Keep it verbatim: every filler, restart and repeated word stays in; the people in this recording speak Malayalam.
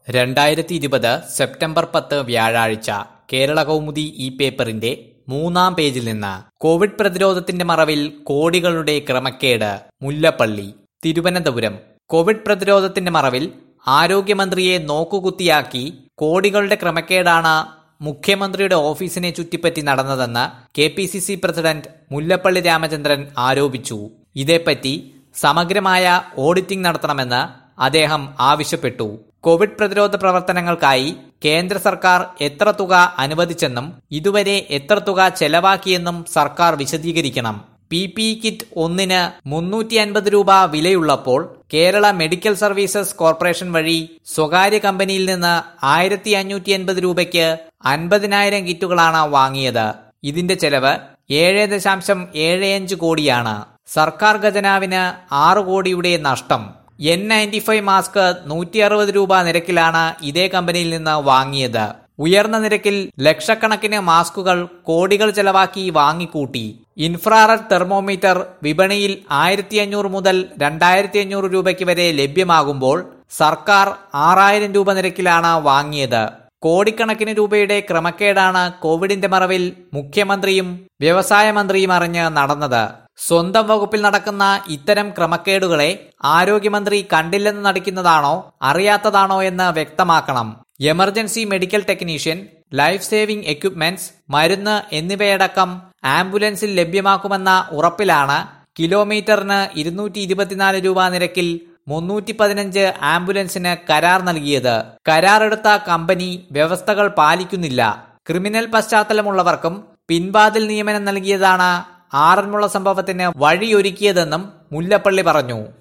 രണ്ടായിരത്തി ഇരുപത് സെപ്റ്റംബർ പത്ത് വ്യാഴാഴ്ച കേരള കൗമുദി ഈ പേപ്പറിന്റെ മൂന്നാം പേജിൽ നിന്ന് കോവിഡ് പ്രതിരോധത്തിന്റെ മറവിൽ കോടികളുടെ ക്രമക്കേട് മുല്ലപ്പള്ളി. തിരുവനന്തപുരം. കോവിഡ് പ്രതിരോധത്തിന്റെ മറവിൽ ആരോഗ്യമന്ത്രിയെ നോക്കുകുത്തിയാക്കി കോടികളുടെ ക്രമക്കേടാണ് മുഖ്യമന്ത്രിയുടെ ഓഫീസിനെ ചുറ്റിപ്പറ്റി നടന്നതെന്ന് K P C C president Mullappally Ramachandran ആരോപിച്ചു. ഇതേപ്പറ്റി സമഗ്രമായ ഓഡിറ്റിംഗ് നടത്തണമെന്ന് അദ്ദേഹം ആവശ്യപ്പെട്ടു. കോവിഡ് പ്രതിരോധ പ്രവർത്തനങ്ങൾക്കായി കേന്ദ്ര സർക്കാർ എത്ര തുക അനുവദിച്ചെന്നും ഇതുവരെ എത്ര തുക ചെലവാക്കിയെന്നും സർക്കാർ വിശദീകരിക്കണം. പി പി ഇ കിറ്റ് ഒന്നിന് മുന്നൂറ്റി അൻപത് രൂപ വിലയുള്ളപ്പോൾ കേരള മെഡിക്കൽ സർവീസസ് കോർപ്പറേഷൻ വഴി സ്വകാര്യ കമ്പനിയിൽ നിന്ന് ആയിരത്തി അഞ്ഞൂറ്റി അൻപത് രൂപയ്ക്ക് അൻപതിനായിരം കിറ്റുകളാണ് വാങ്ങിയത്. ഇതിന്റെ ചെലവ് ഏഴ് ദശാംശം ഏഴ് അഞ്ച് കോടിയാണ്. സർക്കാർ ഖജനാവിന് ആറ് കോടിയുടെ നഷ്ടം. എൻ നയൻറ്റി ഫൈവ് മാസ്ക് നൂറ്റി അറുപത് രൂപ നിരക്കിലാണ് ഇതേ കമ്പനിയിൽ നിന്ന് വാങ്ങിയത്. ഉയർന്ന നിരക്കിൽ ലക്ഷക്കണക്കിന് മാസ്കുകൾ കോടികൾ ചെലവാക്കി വാങ്ങിക്കൂട്ടി. ഇൻഫ്രാറെഡ് തെർമോമീറ്റർ വിപണിയിൽ ആയിരത്തി അഞ്ഞൂറ് മുതൽ രണ്ടായിരത്തി അഞ്ഞൂറ് രൂപയ്ക്ക് വരെ ലഭ്യമാകുമ്പോൾ സർക്കാർ ആറായിരം രൂപ നിരക്കിലാണ് വാങ്ങിയത്. കോടിക്കണക്കിന് രൂപയുടെ ക്രമക്കേടാണ് കോവിഡിന്റെ മറവിൽ മുഖ്യമന്ത്രിയും വ്യവസായ മന്ത്രിയും അറിഞ്ഞ് നടന്നത്. സ്വന്തം വകുപ്പിൽ നടക്കുന്ന ഇത്തരം ക്രമക്കേടുകളെ ആരോഗ്യമന്ത്രി കണ്ടില്ലെന്ന് നടിക്കുന്നതാണോ അറിയാത്തതാണോ എന്ന് വ്യക്തമാക്കണം. Emergency medical technician, life saving equipments, മരുന്ന് എന്നിവയടക്കം ആംബുലൻസിൽ ലഭ്യമാക്കുമെന്ന ഉറപ്പിലാണ് കിലോമീറ്ററിന് ഇരുന്നൂറ്റി ഇരുപത്തിനാല് രൂപ നിരക്കിൽ മുന്നൂറ്റി പതിനഞ്ച് ആംബുലൻസിന് കരാർ നൽകിയത്. കരാറെടുത്ത കമ്പനി വ്യവസ്ഥകൾ പാലിക്കുന്നില്ല. ക്രിമിനൽ പശ്ചാത്തലമുള്ളവർക്കും പിൻവാതിൽ നിയമനം നൽകിയതാണ് ആറന്മുള സംഭവത്തിന് വഴിയൊരുക്കിയതെന്നും മുല്ലപ്പള്ളി പറഞ്ഞു.